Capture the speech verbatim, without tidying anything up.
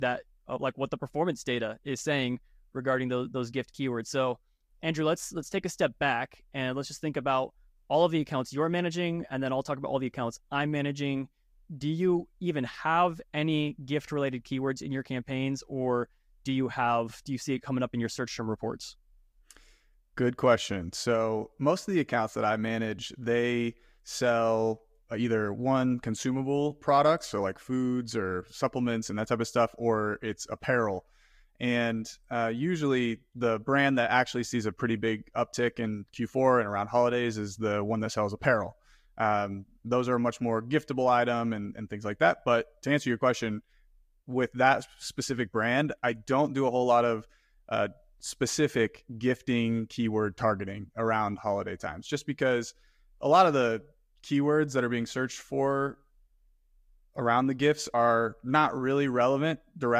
that uh, like what the performance data is saying regarding those those gift keywords. So, Andrew, let's let's take a step back and let's just think about all of the accounts you're managing, and then I'll talk about all the accounts I'm managing. Do you even have any gift related keywords in your campaigns, or do you have do you see it coming up in your search term reports? Good question. So most of the accounts that I manage, they sell either one consumable products, so like foods or supplements and that type of stuff, or it's apparel. And uh, usually the brand that actually sees a pretty big uptick in Q four and around holidays is the one that sells apparel. Um, those are a much more giftable item and, and things like that. But to answer your question, with that specific brand, I don't do a whole lot of uh, specific gifting keyword targeting around holiday times, just because a lot of the keywords that are being searched for around the gifts are not really relevant directly